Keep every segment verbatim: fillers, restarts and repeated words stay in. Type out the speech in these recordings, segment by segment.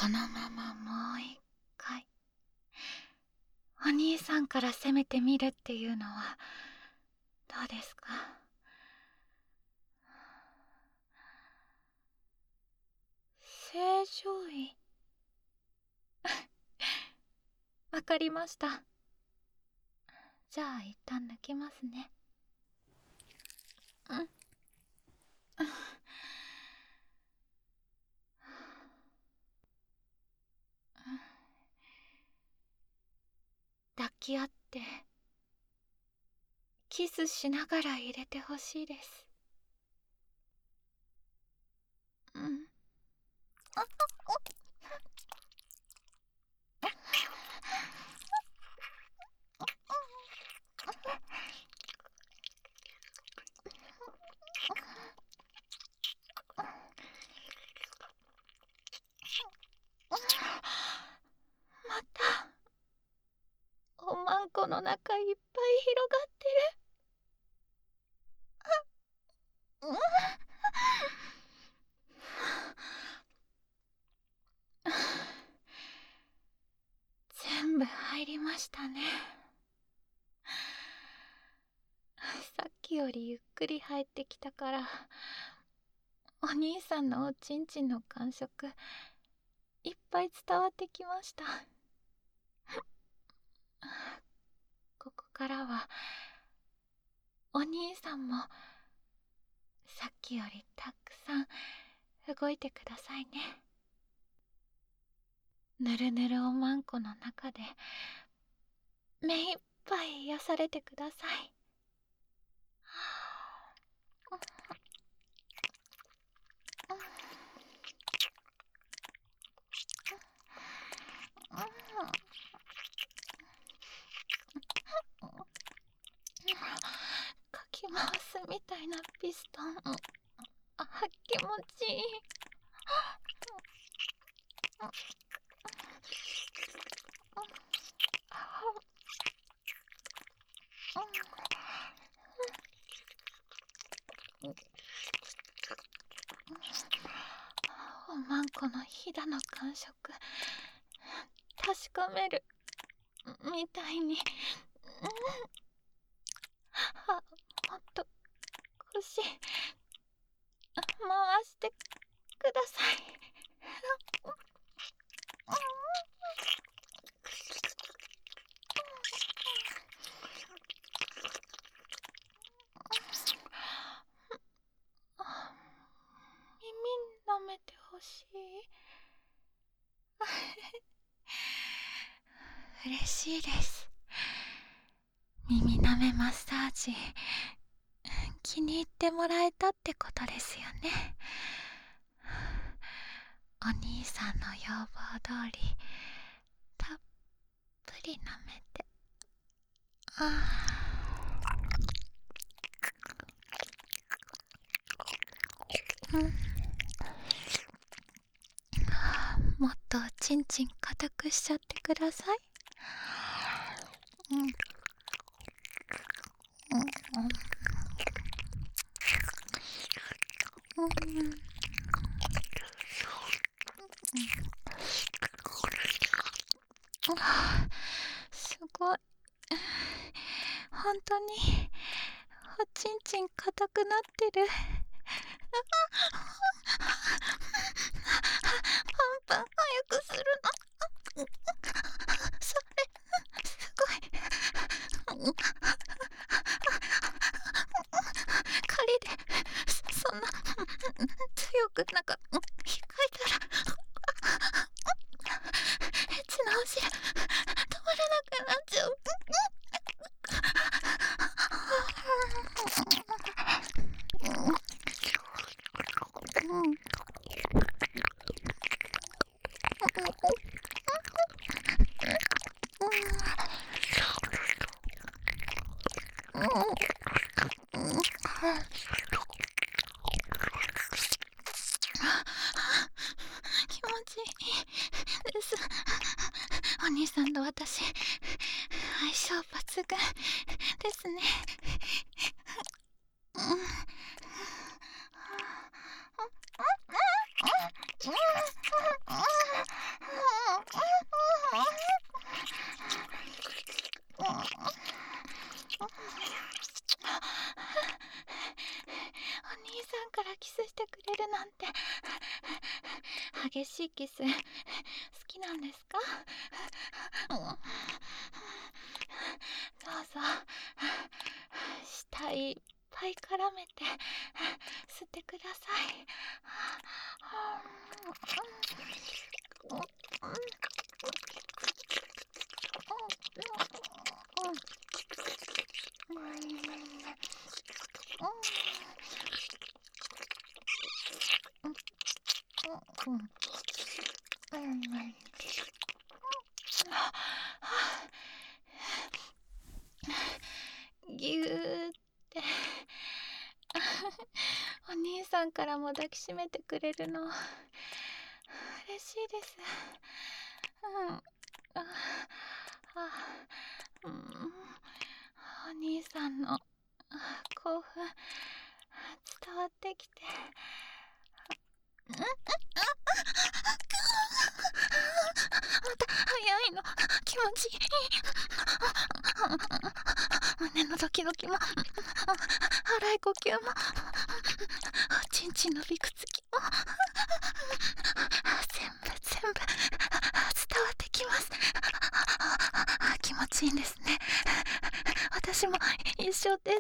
このままもう一回お兄さんから攻めてみるっていうのはどうですか？正常位。わかりました。じゃあ一旦抜きますね。うん。抱き合ってキスしながら入れてほしいです。うん。またおまんこの中いっぱい広がってる。全部入りましたね。さっきよりゆっくり入ってきたから、お兄さんのおちんちんの感触いっぱい伝わってきました。ここからはお兄さんもさっきよりたくさん動いてくださいね。ぬるぬるおまんこの中で目いっぱい癒されてください。かき回すみたいなピストン、あ、気持ちいい。おまんこのひだの感触確かめるみたいに、あ、もっと腰回してください。耳舐めてほしい。嬉しいです。耳舐めマッサージ気に入ってもらえたってことですよね。お兄さんの要望通りたっぷり舐めて、あー、うん、もっとおちんちん固くしちゃってください。うん、うん、うん、うん、すごい。本当におちんちん硬くなってる。パンパン早くするの。それすごい。仮でそんな強くなんか控えたらエッチなお尻止まらなくなっちゃう。気持ちいいです。お兄さんと私相性抜群ですね。 激しいキス好きなんですか？どうぞ舌いっぱい絡めて吸ってください。ぎゅーってお兄さんからも抱きしめてくれるの嬉しいです。うん。ああ、うん、お兄さんの興奮伝わってきて、また早いの気持ちいい。胸のドキドキも腹い呼吸もおちんちんのびくつきも全部全部伝わってきます。気持ちいいんですね。私も一緒です。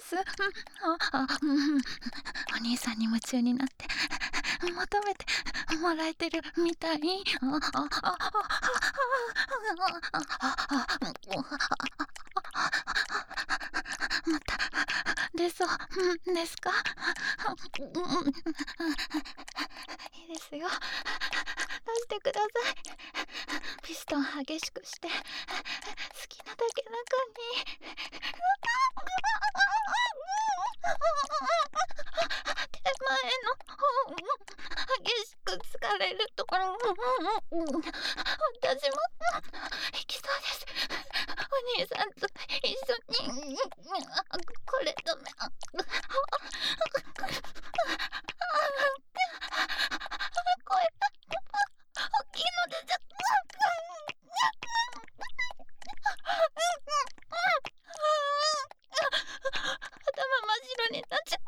お兄さんに夢中になって求めてもらえてるみたい。また出そうですか？いいですよ、出してください。ピストン激しくして好きなだけ中に手前の方激しく疲れるところ私も行きそうです。お兄さんと一緒にこれ止め声大きいのでちょっと頭真っ白になっちゃう。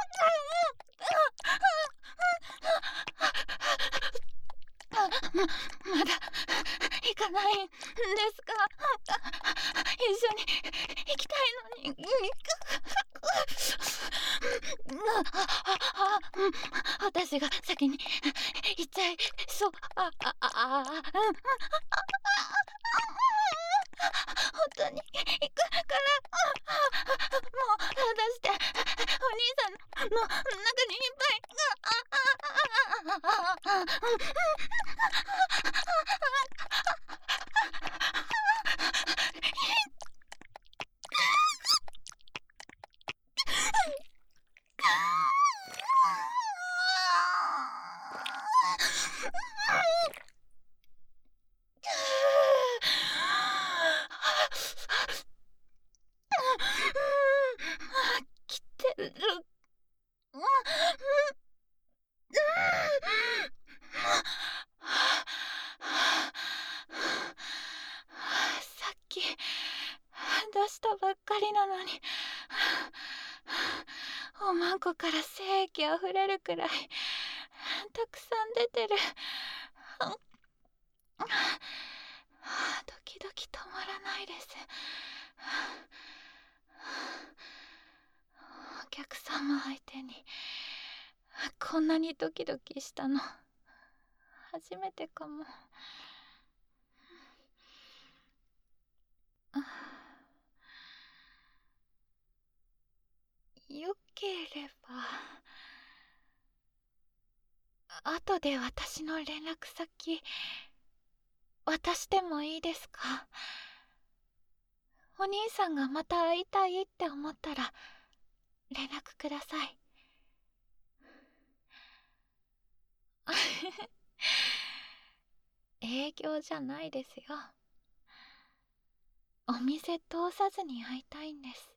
まだ行かないんですか？一緒に行きたいのに。私が先に行っちゃいそう。ああああ本当に行くからもう出して、お兄さんの中にいっぱい来てる。さっき出したばっかりなのにおまんこから精液あふれるくらいたくさん出てる。ドキドキ止まらないです。お客様相手にこんなにドキドキしたの初めてかも。よければ後で私の連絡先渡してもいいですか？お兄さんがまた会いたいって思ったら連絡ください。営業じゃないですよ。お店通さずに会いたいんです。